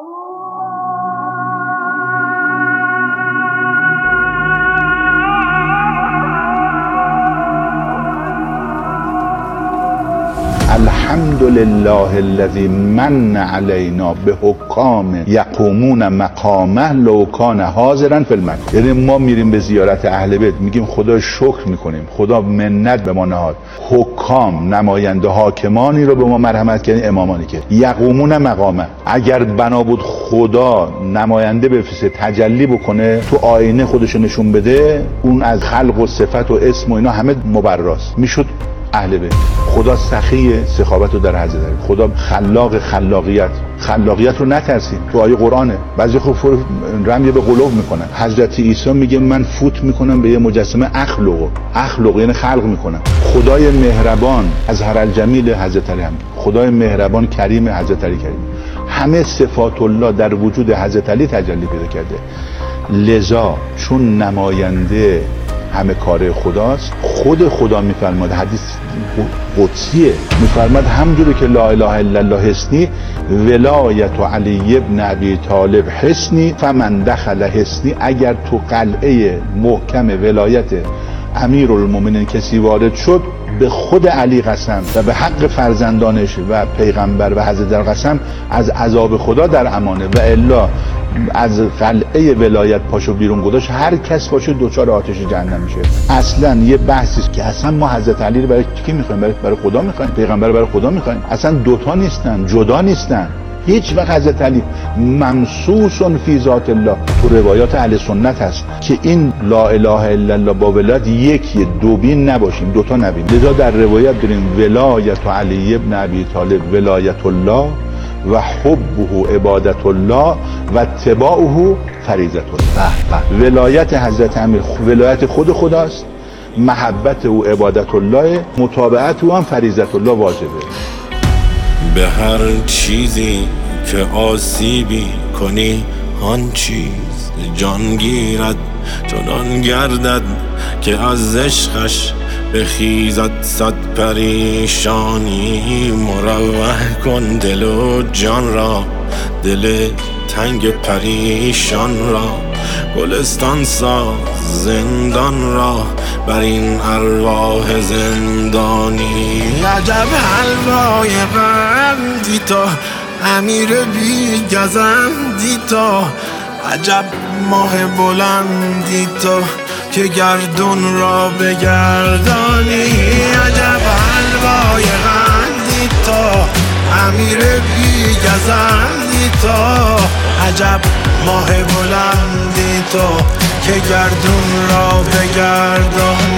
الحمد لله الذي من علینا به حکام یقومون مقامه لو کان حاضرا فی المکان. یعنی ما میریم به زیارت اهل بیت میگیم خدا شکر میکنیم، خدا منت به ما نهاد، حکام نماینده حاکمانی رو به ما مرحمت کردن، امامانی که یقومون مقامه. اگر بنا بود خدا نماینده بفرسته تجلی بکنه تو آینه خودشو نشون بده، اون از خلق و صفت و اسم و اینا همه مبراست، میشد اهل بیت. خدا سخی سخاوت رو در حضرت علی، خدا خلاق خلاقیت رو نترسید. تو آیه قرآنه. بعضی خوب رمی به قلوب میکنن. حضرت عیسی میگه من فوت میکنم به یه مجسمه اخلق یعنی خلق میکنم. خدای مهربان از هر الجمیل حضرت علی، هم خدای مهربان کریم حضرت علی کریم، همه صفات الله در وجود حضرت علی تجلی پیدا کرده. لذا چون نماینده همه کار خداست، خود خدا میفرماد، حدیث قدسیه، میفرماد همجوری که لا اله الا الله حسنی ولایت علی ابن ابی طالب حسنی فمن دخل حسنی. اگر تو قلعه محکم ولایت امیرالمومنین کسی وارد شد، به خود علی قسم و به حق فرزندانش و پیغمبر و حضرت قسم از عذاب خدا در امانه، و الا از قلعه ولایت پاشو بیرون گذاشت، هر کس پاشو دوچار آتش جهنم میشه. اصلا یه بحثی که اصلا ما حضرت علی رو برای کی میخوایم؟ برای خدا میخوایم، پیغمبر رو برای خدا میخوایم. اصلا دوتا نیستن، جدا نیستن. هیچ وقت حضرت علی ممسوس فی ذات الله. تو روایات اهل سنت هست که این لا اله الا الله با ولایت یکی، دوبین نباشیم، دوتا نبیم. لذا در روایت داریم ولایت علی ابن ابی طالب ولایت الله و حبه عبادت الله و اتباعه فریضة الله. ولایت حضرت امیر ولایت خود خداست، محبت او عبادت الله، متابعت او هم فریضة الله واجبه. به هر چیزی که آسیبی کنی آن چیز جان گیرد، چنان گردد که از عشقش بخیزد صد پریشانی. مروح کن دل و جان را، دل تنگ پریشان را، گلستان ساز زندان را بر این ارواح زندانی. عجب حلوای قندی تا امیر بی گزندی تا، عجب ماه بلندی تا که گردون را بگردانی. عجب حلوای قندی تا امیر بی گزندی تا، عجب ماه بلندی تا که گردون را بگردانی.